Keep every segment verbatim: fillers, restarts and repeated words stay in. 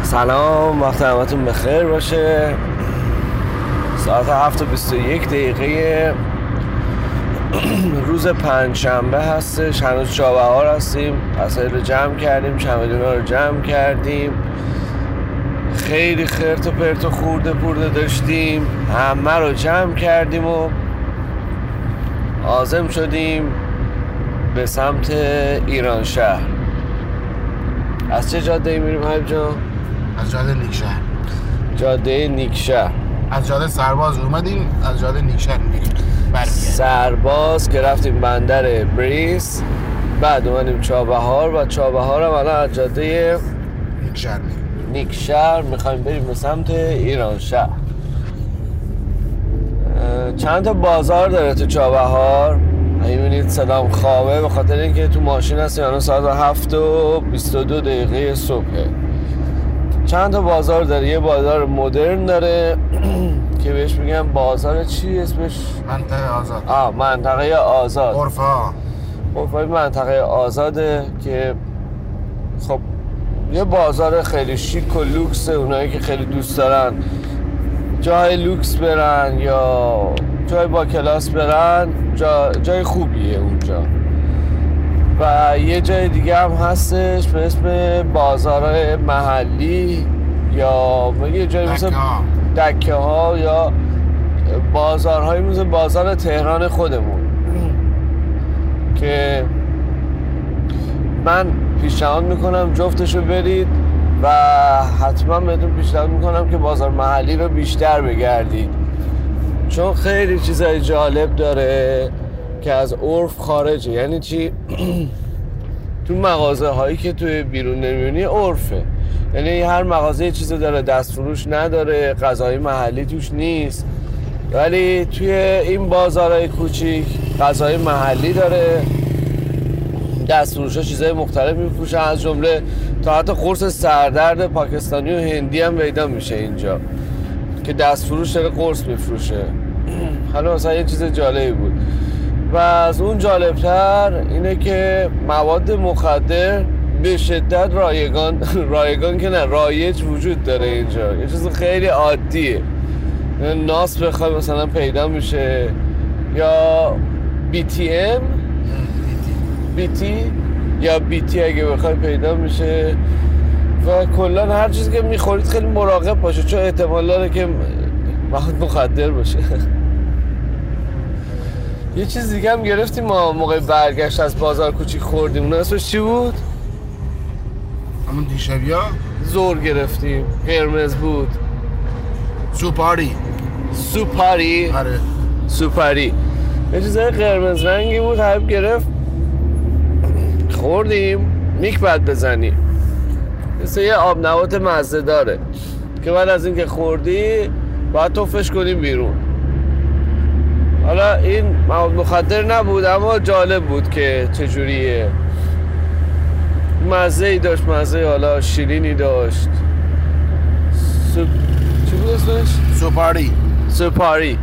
سلام، وقت همتون بخیر باشه. ساعت هفت و بیست و یک دقیقه روز پنجشنبه هستش. هنوز چابهار هستیم. وسایل رو جمع کردیم، چمدونا رو جمع کردیم. خیلی خرت و پرت و خورده پورده داشتیم، همه رو جمع کردیم و عازم شدیم به سمت ایران شهر. از چه جاده ای میریم حبیب جان؟ از جاده نیکشهر. جاده نیکشهر. از جاده سرباز اومدیم، از جاده نیکشهر میریم. سرباز که رفتیم بندر بریس، بعد اومدیم چابهار و چابهار هم الان از جاده نیکشهر میریم. نیکشهر میخوایم بریم به سمت ایران شهر. چند تا بازار داره تو چابهار. میبینید صدام خوابه به خاطر اینکه تو ماشین هستیم. الان ساعت هفت و بیست و دو دقیقه صبحه. چند تا بازار داره. یه بازار مدرن داره که بهش میگن بازار چی اسمش؟ منطقه آزاد. آه منطقه آزاد. عرفا. عرفای منطقه آزاده که خب یه بازار خیلی شیک و لوکسه. اونایی که خیلی دوست دارن جای لوکس برن یا جای با کلاس برن، جا جای خوبیه اونجا. و یه جای دیگه هم هستش به اسم بازارهای محلی یا یه جای مثل دکه ها یا بازارهای مثل بازار تهران خودمون که من پیشنهاد میکنم جفتشو برید و حتما بهتون پیشنهاد میکنم که بازار محلی رو بیشتر بگردید، چون خیلی چیزای جالب داره که از عرف خارجه. یعنی چی؟ تو مغازه هایی که توی بیرون نمیونی عرفه، یعنی هر مغازه یه چیزی داره، دستفروش نداره، غذای محلی توش نیست، ولی توی این بازارهای کوچیک غذای محلی داره، دستفروش ها چیزای مختلف میفروشن، از جمله تا حتی قرص سردرد پاکستانی و هندی هم پیدا میشه اینجا که دستفروش داره قرص میفروشه. حالا مثلا یه چیز جالبی بود. و از اون جالبتر اینه که مواد مخدر به شدت رایگان رایگان که نه رایج وجود داره اینجا. یه چیز خیلی عادیه. ناس بخوای مثلا پیدا میشه، یا بی تی ام بی تی یا بی تی اگه بخوای پیدا میشه. و کلا هر چیزی که میخورید خیلی مراقب باشه، چون احتمال داره که مواد مخدر باشه. یه چیز دیگه هم گرفتیم ما موقع برگشت از بازار کوچیک خوردیم. اون اسمش چی بود؟ همون دیشبیا زور گرفتیم، قرمز بود. سوپاری. سوپاری؟ آره سوپاری. یه چیزای قرمز رنگی بود، حبیب گرفت خوردیم. میک بعد بزنی مثل یه آب نبات مزه داره که بعد از اینکه خوردی باید توفش کنیم بیرون. حالا این مواد مخدر نبود اما جالب بود که چجوریه. مزه ای داشت، مزه حالا شیرینی داشت. سوپ... چی بود اسمش؟ سوپاری. سوپاری.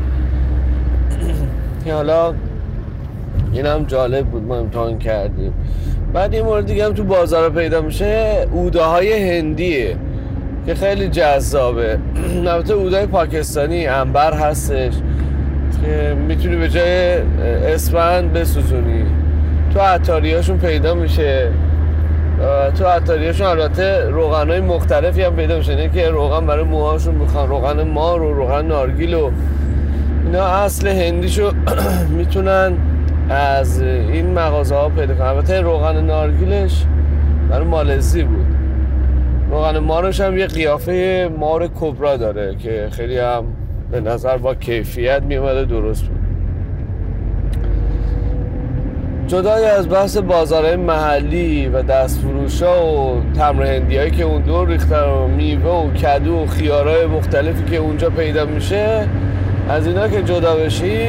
حالا این هم جالب بود، ما امتحان کردیم. بعد یه مورد دیگه هم تو بازار پیدا میشه، اوده های هندیه که خیلی جذابه. البته اوده های پاکستانی انبر هستش که میتونی به جای اسفند بسوزونی. تو عطاری هاشون پیدا میشه. تو عطاری هاشون البته روغن های مختلفی هم پیدا میشه، نه که روغن برای موهاشون میخوان، روغن مار و روغن نارگیل و اینا اصل هندیشو میتونن از این مغازه ها پیدا کنن. البته روغن نارگیلش برای مالزی بود. روغن مارش هم یه قیافه مار کبرا داره که خیلی هم به نظر با کیفیت میومده، درست بود. جدای از بحث بازارهای محلی و دستفروشا و تمر هندی هایی که اون دور ریختن و میوه و کدو و خیارهای مختلفی که اونجا پیدا میشه، از اینا که جدا بشیم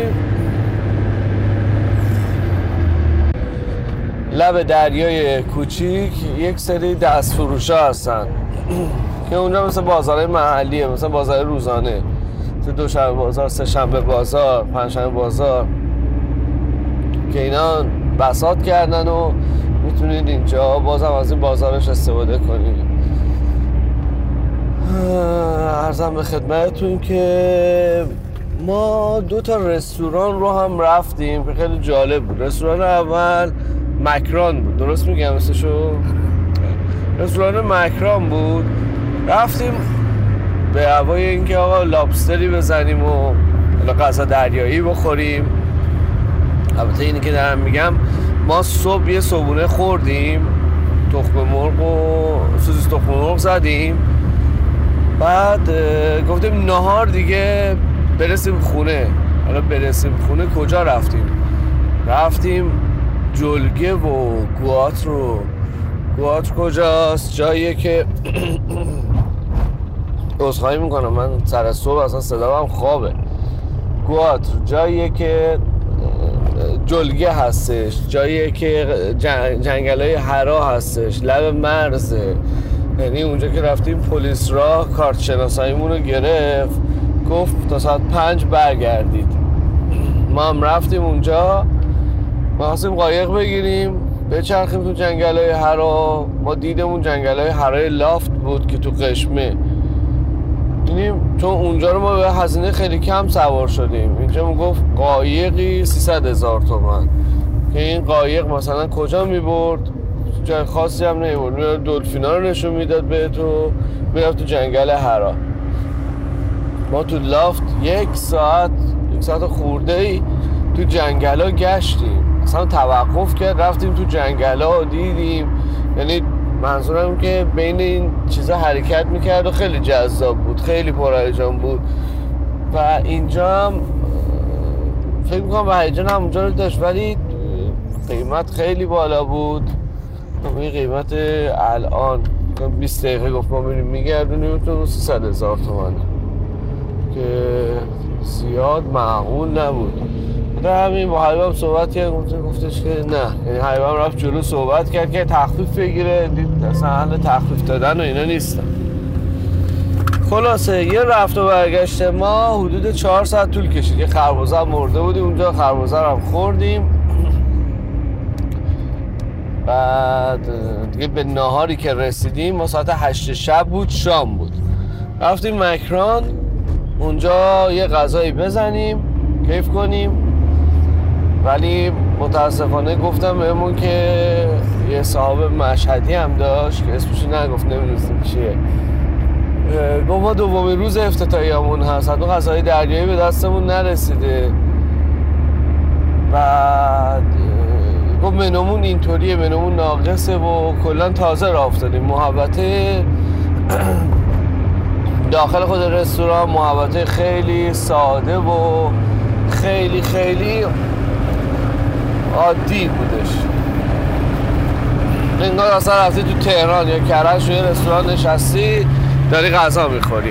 لب دریای کوچیک یک سری دستفروشا هستن که اونجا مثل بازارهای محلیه، مثل بازار روزانه، دوشنبه بازار، سه شنبه بازار، پنجشنبه بازار، که اینا بساط کردن و میتونید اینجا بازم از این بازارش استفاده کنید. ارزم به خدمتتون که ما دو تا رستوران رو هم رفتیم که خیلی جالب بود. رستوران اول مکران بود، درست میگم اسمشو؟ رستوران مکران بود. رفتیم به هوای اینکه آقا لابستری بزنیم و غذا دریایی بخوریم. البته اینی که دارم میگم ما صبح یه صبحونه خوردیم، تخم مرغ و سوسیس تخم مرغ زدیم، بعد گفتیم نهار دیگه برسیم خونه. حالا برسیم خونه کجا رفتیم؟ رفتیم جلگه و گوات رو. گوات کجاست؟ جاییه که عذرخواهی میکنم من سر صبح اصلا صدام خوابه. گوات جاییه که جلگه هستش، جاییه که جنگل های هرا هستش، لب مرزه. یعنی اونجا که رفتیم پلیس راه کارت شناساییمون رو گرفت، گفت تا ساعت پنج برگردید. ما هم رفتیم اونجا، ما خواستیم قایق بگیریم بچرخیم تو جنگل های هرا. ما دیدمون جنگل های هرای لافت بود که تو قشمه. دیدیم چون اونجا رو ما به هزینه خیلی کم سوار شدیم. اینجا ما گفت قایقی سیصد هزار تومان که این قایق مثلا کجا میبرد؟ جای خاصی هم نمیبرد، میبرد دلفینا رو نشون میداد به تو، میرفت تو جنگل هرا. ما تو لافت یک ساعت یک ساعت خورده ای تو جنگل ها گشتیم، اصلا توقف کرد رفتیم تو جنگل ها دیدیم. یعنی منظورم که بین این چیزا حرکت میکرد و خیلی جذاب بود، خیلی پرهیجان بود. و اینجا هم فکر میکنم به هیجان هم اونجا رو داشت، ولی قیمت خیلی بالا بود. این قیمت الان بیست دقیقه گفت ما میریم میگردونیم تو سیصد هزار تومانه که زیاد معقول نبود. در همین با حبیبم صحبت کرد، گفتش که نه، یعنی حبیبم رفت جلو صحبت کرد که تخفیف بگیره، دید اصلا اهل تخفیف دادن و اینا نیستن. خلاصه یه رفت و برگشت ما حدود چهار ساعت طول کشید. یه خربزه هم مرده بودیم اونجا، خربزه هم خوردیم. بعد دیگه به ناهاری که رسیدیم ما ساعت هشت شب بود، شام بود. رفتیم مکران اونجا یه غذایی بزنیم کیف کنیم، ولی متاسفانه گفتم بهمون که یه صاحب مشهدی هم داشت که اسمشو نگفت، نمیدونستیم چیه. گفت ما دومین روز افتتاحیه‌مون هست، حتی غذای دریایی به دستمون نرسیده. بعد گفت منومون اینطوریه، منومون ناقصه و کلا تازه راه افتادیم. محوطه داخل خود رستوران محوطه خیلی ساده و خیلی خیلی عادی بودش. انگار اصلا رفتی تو تهران یا کرج روی رستوران نشستی داری غذا میخوری.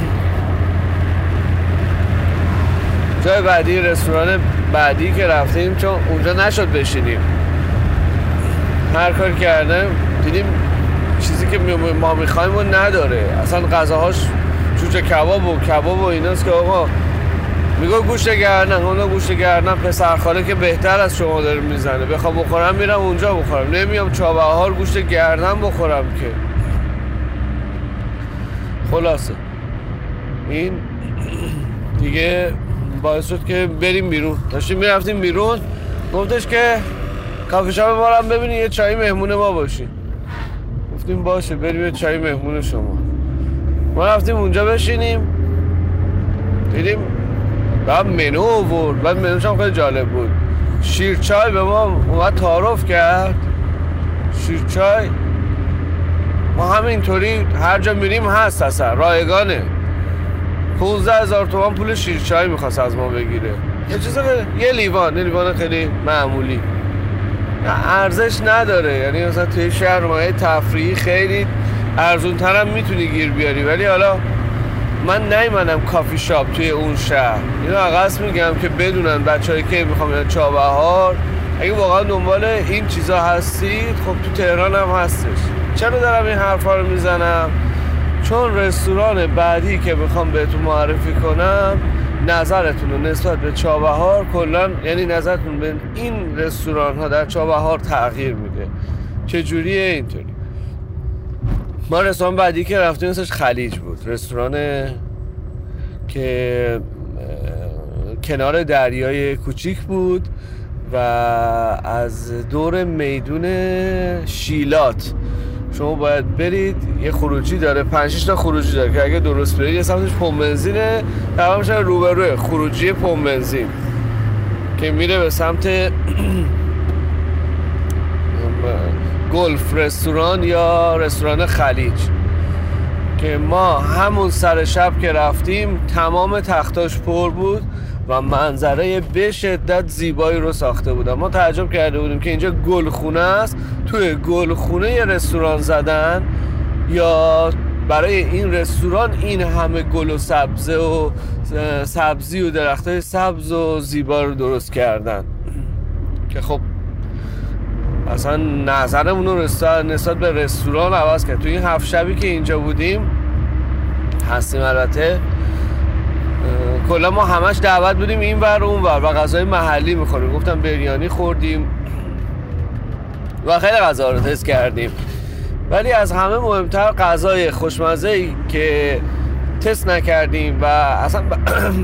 جای بعدی، رستوران بعدی که رفتیم، چون اونجا نشد بشینیم، هر کار کردم دیدیم چیزی که ما میخوایم و نداره. اصلا غذاهاش جوجه کباب و کباب و ایناست که آقا میگه گوشت گردن، اونا گوشت گردن پسرخاله که بهتر از شما داره میزنه، بخوام بخورم میرم اونجا بخورم، نمیام چابهار گوشت گردن بخورم که. خلاصه این دیگه باعث شد که بریم بیرون. داشتیم میرفتیم بیرون، گفتش که کافی شاپ ما رو هم ببینی یه چای مهمون ما باشی. گفتیم باشه بریم یه چای مهمون شما. ما رفتیم اونجا بشینیم، دیدیم بعد منو آورد. بعد منوش هم خیلی جالب بود، شیرچای به ما اومد تعارف کرد. شیرچای ما همینطوری هر جا میریم هست، اصلا رایگانه. پونزده هزار تومان پول شیرچای میخواست از ما بگیره. یه چیز یه لیوان، یه لیوان خیلی معمولی، ارزش نداره. یعنی مثلا توی شهر مایه تفریحی خیلی ارزونتر هم میتونی گیر بیاری، ولی حالا من نیومدم کافی شاپ توی اون شهر. اینو عقص میگم که بدونن بچه‌ای که میخوام برن چابهار، اگه واقعا دنبال این چیزا هستید، خب تو تهران هم هستش. چرا دارم این حرفا رو میزنم؟ چون رستوران بعدی که میخوام بهتون معرفی کنم، نظرتون رو نسبت به چابهار کلا، یعنی نظرتون به این رستوران ها در چابهار تغییر میده. چجوریه؟ اینطوری. ما رستوران بعدی که رفتیم اسمش خلیج بود، رستوران که کنار دریای کوچیک بود و از دور میدون شیلات شما باید برید. یه خروجی داره، پنج شش تا خروجی داره که اگه درست برید یه سمتش پمپ بنزینه، تمام میشه روبروی خروجی پمپ بنزین که میره به سمت گلف رستوران یا رستوران خلیج، که ما همون سر شب که رفتیم تمام تختاش پر بود و منظره به شدت زیبایی رو ساخته بودن. ما تعجب کرده بودیم که اینجا گلخونه است، توی گلخونه یه رستوران زدن یا برای این رستوران این همه گل و سبزه و سبزی و درختای سبز و زیبا رو درست کردن که خب اصلا نظرمون رو نسبت به رستوران عوض کرد. توی این هفت شبی که اینجا بودیم هستیم البته کلا ما همش دعوت بودیم این ور اون ور و غذای محلی میخوریم. گفتم بریانی خوردیم و خیلی غذا رو تست کردیم، ولی از همه مهمتر غذای خوشمزه‌ای که تست نکردیم و اصلا ب...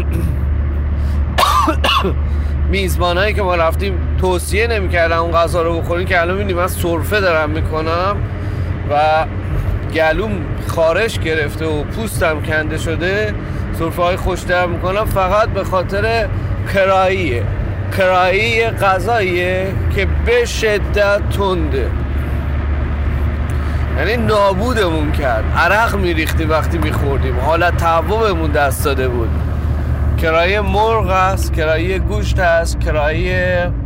میزبانایی که ما رفتیم توصیه نمی‌کردن اون غذا رو بخوریم، که الان می‌بینیم من سرفه دارم میکنم و گلوم خارش گرفته و پوستم کنده شده، سرفه های خوش در میکنم فقط به خاطر کراییه. کرایی غذاییه که به شدت تنده، یعنی نابودمون کرد، عرق میریختی وقتی میخوردیم، حالت تعوبمون دست داده بود. کرایی مرغ هست، کرایی گوشت هست، کرایی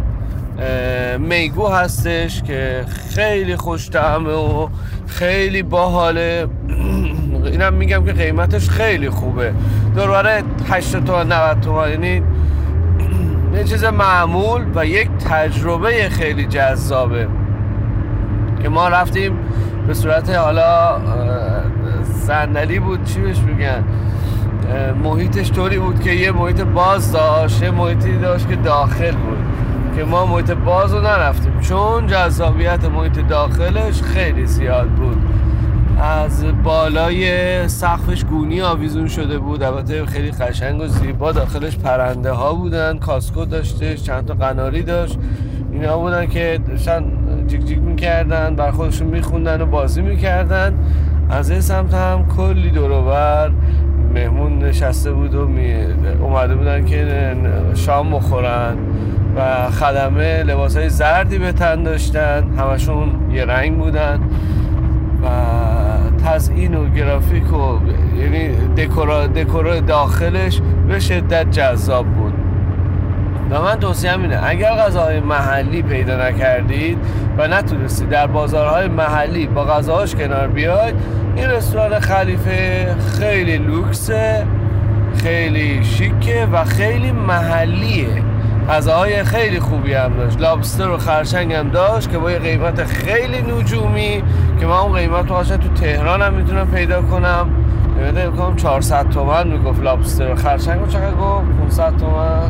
میگو هستش که خیلی خوش طعمه و خیلی باحاله. اینم میگم که قیمتش خیلی خوبه، دوربره هشتاد تومن نود تومن، یعنی یه چیز معمول و یک تجربه خیلی جذابه که ما رفتیم به صورت حالا صندلی بود، چی بهش میگن، محیطش طوری بود که یه محیط باز داشت، یه محیطی داشت که داخل بود که ما محیط باز رو نرفتیم چون جذابیت محیط داخلش خیلی زیاد بود. از بالای سقفش گونی آویزون شده بود، البته خیلی قشنگ و زیبا، داخلش پرنده ها بودن، کاسکو داشته، چند تا قناری داشت، اینا بودن که داشتن جیک جیک میکردن، بر خودشون میخوندن و بازی میکردن. از این سمت هم کلی دور و بر مهمون نشسته بود و می... اومده بودن که شام بخورن و خدمه لباسای زردی به تن داشتن، همشون یه رنگ بودن و تزیین و گرافیک و یعنی دکور دکور داخلش به شدت جذاب بود. و من توصیه‌ام اینه اگر غذاهای محلی پیدا نکردید و نتونستید در بازارهای محلی با غذاهاش کنار بیاید، این رستوران خلیفه خیلی لوکسه، خیلی شیکه و خیلی محلیه. غذاهای خیلی خوبی هم داشت، لابستر و خرچنگ هم داشت که با یه قیمت خیلی نجومی که من اون قیمت رو اصلا تو تهران هم میتونم پیدا کنم. نمیده بکنم چهارصد تومن میگفت لابستر و خرچنگ رو چقدر گفت؟ پانصد تومن؟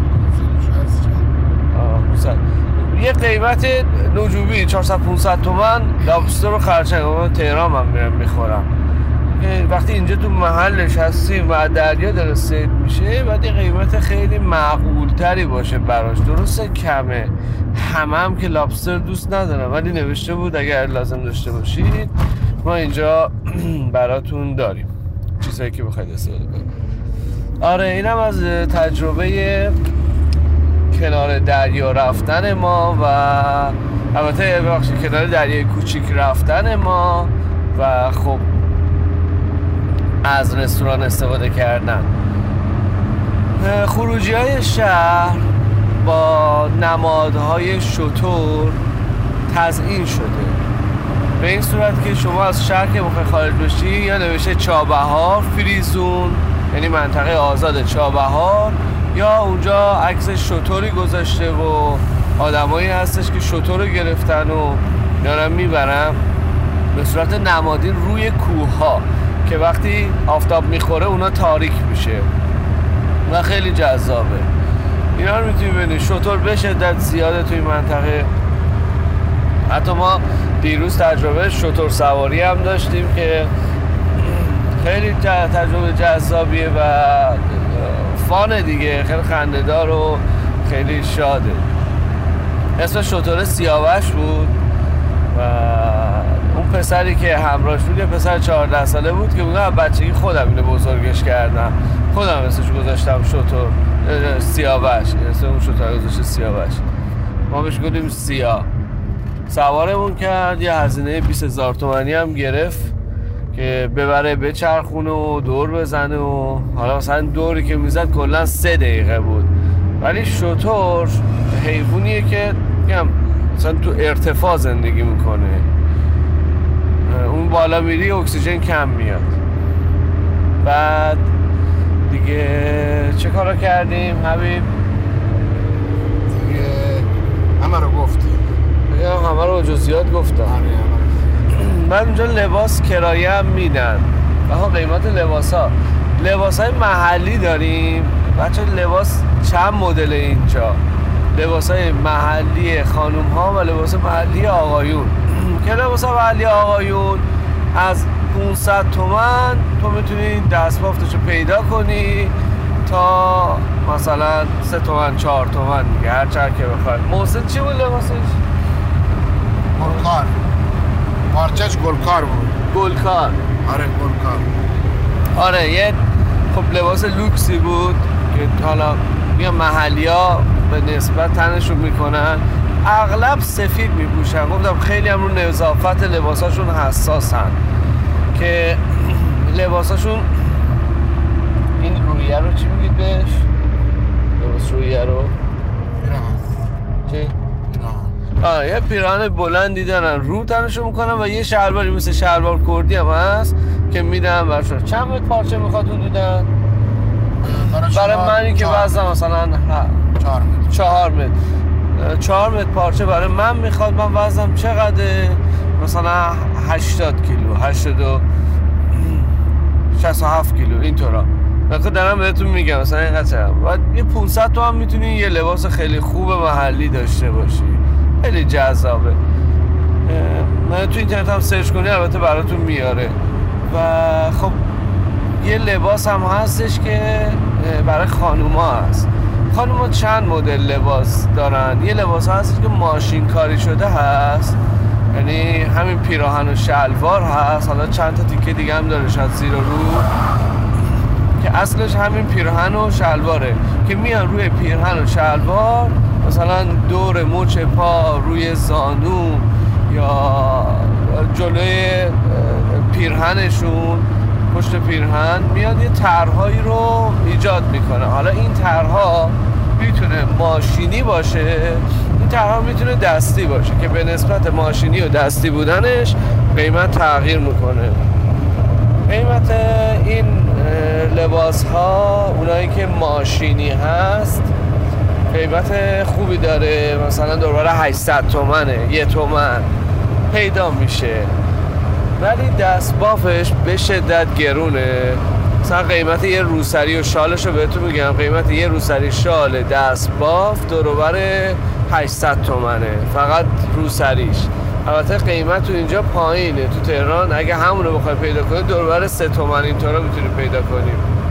یه قیمت نجومی چهارصد پانصد تومن لابستر و خرچنگ من تهران هم میرم میخورم. وقتی اینجا تو محلش هستیم و دریا داره سید میشه باید یه قیمت خیلی معقول تری باشه براش. درسته کمه، همه هم که لابستر دوست ندارم، ولی نوشته بود اگر لازم داشته باشید ما اینجا براتون داریم چیزایی که بخواید استفاده کنید. آره اینم از تجربه کنار دریا رفتن ما و البته ببخشید کنار دریای کوچیک رفتن ما و خب از رستوران استفاده کردن. خروجی های شهر با نمادهای شتر تزیین شده به این صورت که شما از شهر که بخوای خارج بشی یا نوشته چابهار فریزون، یعنی منطقه آزاد چابهار، یا اونجا عکس شتری گذاشته و آدمایی هستش که شتر رو گرفتن و دارن میبرن به صورت نمادین روی کوه ها که وقتی آفتاب میخوره اونا تاریک میشه و خیلی جذابه. اینا رو میتونی ببینی. شتر به شدت زیاده توی منطقه. حتی ما دیروز تجربه شتر سواری هم داشتیم که خیلی تجربه جذابیه و فانه دیگه، خیلی خنده‌دار و خیلی شاده. اسم شتر سیاوش بود و اون پسری که همراهش بود یه پسر چهارده ساله بود که اونها بچگی خودم اینو بزرگش کردم، خودم اسمش گذاشتم شتر سیاوش، اسم اون شتر گذاشته سیاوش، ما بهش گفتیم سیا. سوارمون کرد، یه هزینه بیست هزار تومانی هم گرفت که ببره بچرخونه و دور بزنه و حالا مثلا دوری که میزد کلا سه دقیقه بود. ولی شتر حیوانیه که میگم مثلا تو ارتفاع زندگی میکنه، اون بالا میری اکسیژن کم میاد. بعد دیگه چه کارا کردیم حبیب؟ دیگه همه رو گفتی. دیگه همه رو جزئیات گفتم. من اونجا لباس کرایه هم میدن و ها قیمت لباس ها لباس های محلی داریم بچه. لباس چند مدل اینجا، لباس های محلی خانوم ها و لباس محلی آقایون که لباس محلی آقایون از پانصد تومن تو میتونی دستبافتشو پیدا کنی تا مثلا سه تومن چهار تومن دیگه، هر چند که بخوای. محسن چی بود لباسش؟ گلکار، پارچهش گلکار بود. گلکار؟ آره گلکار. آره یه خب لباس لوکسی بود که حالا میگم محلی ها به نسبت تنشون میکنن، اغلب سفید میپوشن. گفتم خیلی هم رو نظافت لباساشون حساسن که لباساشون این رویه رو چی میگید بهش؟ لباس رویه رو پیراهن. چی؟ پیراهن. آه یه پیراهن بلندی دارن رو تنشون میکنن و یه شلواری مثل شلوار کردی هم هست که میدن برشون. چند متر پارچه میخواد حدوداً؟ برای منی که وزنم مثلا چهار متر چهار متر چهار متر پارچه برای من میخواد. من وزنم چقدره؟ مثلا هشتاد کیلو، هشتاد و شصت و هفت کیلو اینطورا. من دارم بهتون میگم مثلا اینقدر باید یه پانصد تومن میتونی یه لباس خیلی خوب محلی داشته باشی، خیلی جذابه. من تو اینترنت هم سرچ کنی البته براتون میاره. و خب یه لباس هم هستش که برای خانوما هست. خانوما چند مدل لباس دارن. یه لباس هست که ماشین کاری شده هست، یعنی همین پیراهن و شلوار هست، حالا چند تا تیکه دیگه هم داره شاید زیر و رو، که اصلش همین پیراهن و شلواره که میان روی پیراهن و شلوار مثلا دور مچ پا، روی زانو یا جلوی پیرهنشون، پشت پیرهن میاد یه طرحهایی رو ایجاد میکنه. حالا این طرحها میتونه ماشینی باشه، این طرحها میتونه دستی باشه که به نسبت ماشینی و دستی بودنش قیمت تغییر میکنه. قیمت این لباس ها اونایی که ماشینی هست قیمت خوبی داره، مثلا دوربر هشتصد تومنه، یه تومن پیدا میشه. ولی دستبافش به شدت گرونه. مثلا قیمت یه روسری و شالش رو بهتون میگم، قیمت یه روسری شال دستباف دوربر هشتصد تومنه فقط روسریش. البته قیمت تو اینجا پایینه، تو تهران اگه همونو بخوای پیدا کنی دوربر سه تومن اینطورا میتونی پیدا کنی.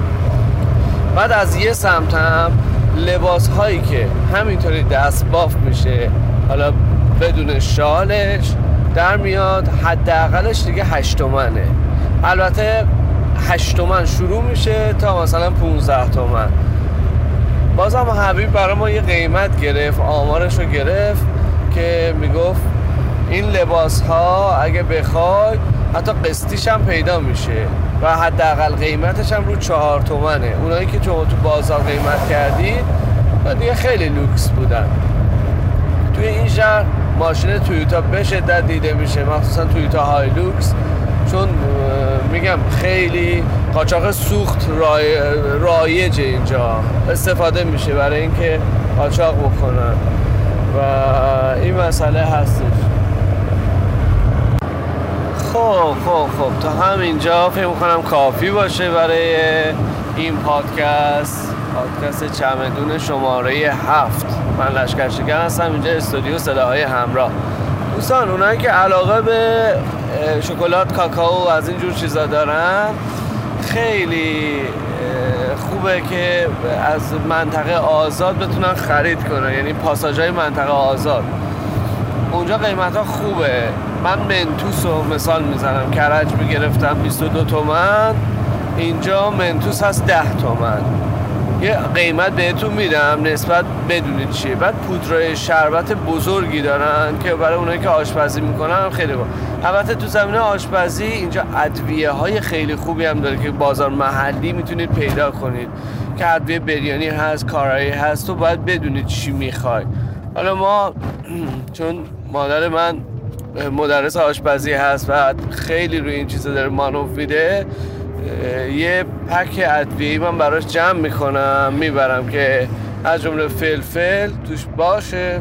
بعد از یه سمت هم لباس هایی که همینطوری دستباف میشه، حالا بدون شالش در میاد، حداقلش دیگه هشت تومنه. البته هشت تومن شروع میشه تا مثلا پونزده تومن. بازم حبیب برای ما یه قیمت گرفت، آمارش رو گرفت که میگفت این لباس ها اگه بخوای حتی قسطیش هم پیدا میشه و حداقل قیمتش هم رو چهار تومنه. اونایی که شما تو بازار قیمت کردید دیگه خیلی لوکس بودن. توی این شهر ماشین تویوتا به شدت دیده میشه، مخصوصا تویوتا های لوکس، چون میگم خیلی قاچاق سوخت رای... رایجه اینجا، استفاده میشه برای اینکه قاچاق بکنن و این مسئله هستش. خب خب خب تا همینجا فکر میکنم کافی باشه برای این پادکست، پادکست چمدون شماره هفت. من لشکر شکن هستم، اینجا استودیو صداهای همراه. دوستان اونایی که علاقه به شکلات، کاکائو از این جور چیزا دارن، خیلی خوبه که از منطقه آزاد بتونن خرید کنن، یعنی پاساژهای منطقه آزاد اونجا قیمت ها خوبه. من منتوس رو مثال میزنم، کرج میگرفتم بیست و دو تومن، اینجا منتوس هست ده تومن. یه قیمت بهتون میدم نسبت بدونید چیه. بعد پودرای شربت بزرگی دارن که برای اونایی که آشپزی میکنن خیلی خوب. البته تو زمینه آشپزی اینجا ادویه های خیلی خوبی هم داره که بازار محلی میتونید پیدا کنید، که ادویه بریانی هست، کارایی هست، تو باید بدونید چی میخوای. حالا ما چون مادر من مدرس آشپزی هست و خیلی روی این چیزا داره مانور میده، یه پک ادویه‌ای من براش جمع میکنم میبرم که از جمله فلفل توش باشه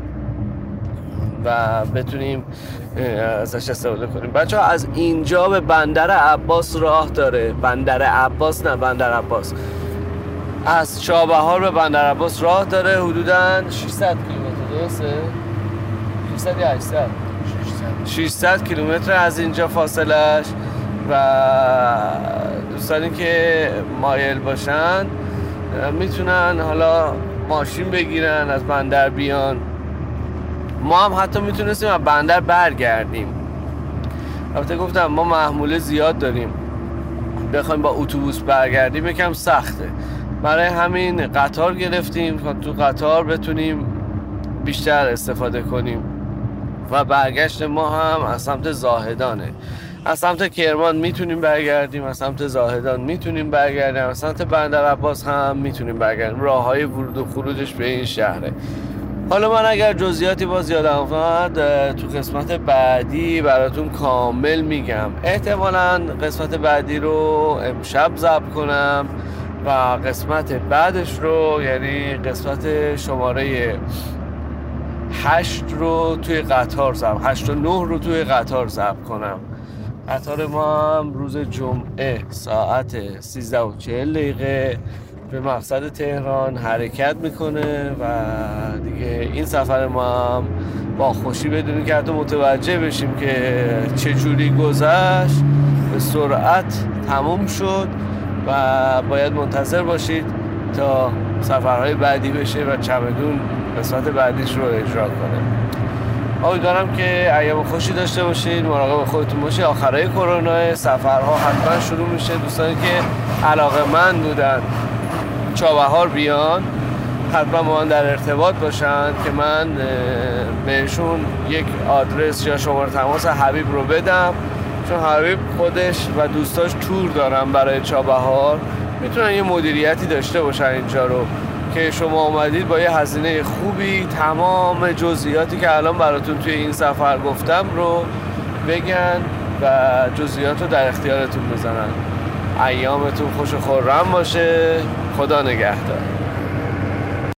و بتونیم ازش استفاده کنیم. بچه ها از اینجا به بندر عباس راه داره، بندر عباس نه بندر عباس، از چابهار به بندر عباس راه داره، حدوداً ششصد کیلومتر، درسته؟ ششصد یا هشتصد؟ ششصد کیلومتر از اینجا فاصلش. و دوستانی که مایل باشن میتونن حالا ماشین بگیرن از بندر بیان. ما هم حتی میتونستیم از بندر برگردیم. البته گفتم ما محموله زیاد داریم، بخوایم با اتوبوس برگردیم یکم سخته، برای همین قطار گرفتیم که تو قطار بتونیم بیشتر استفاده کنیم. و برگشت ما هم از سمت زاهدانه، از سمت کرمان میتونیم برگردیم، از سمت زاهدان میتونیم برگردیم، از سمت بندر عباس هم میتونیم برگردیم. راه های ورود و خروجش به این شهره. حالا من اگر جزئیاتی باز یادم افتاد تو قسمت بعدی براتون کامل میگم. احتمالاً قسمت بعدی رو امشب ضبط کنم و قسمت بعدش رو یعنی قسمت شماره هشت رو توی قطار ضبط هشت و نه رو توی قطار ضبط کنم. قطار ما هم روز جمعه ساعت سیزده و چهل دقیقه به مقصد تهران حرکت میکنه و دیگه این سفر ما هم با خوشی بدونیم که حتی متوجه بشیم که چجوری گذشت، به سرعت تموم شد و باید منتظر باشید تا سفرهای بعدی بشه و چمدون قسمت بعدیش رو اجرا کنه. امیدوارم که ایام خوشی داشته باشید، مراقب خودتون باشید. آخرای کرونا سفرها حتما شروع میشه. دوستانی که علاقه‌مند بودن چابهار بیان حتما با من در ارتباط باشن که من بهشون یک آدرس یا شماره تماس حبیب رو بدم، چون حبیب خودش و دوستاش تور دارن برای چابهار، میتونن یه مدیریتی داشته باشن اینجا رو که شما اومدید با یه هزینه خوبی تمام جزئیاتی که الان براتون توی این سفر گفتم رو بگن و جزئیات رو در اختیارتون بزنن. ایامتون خوش و خرم باشه. خدا نگهدار.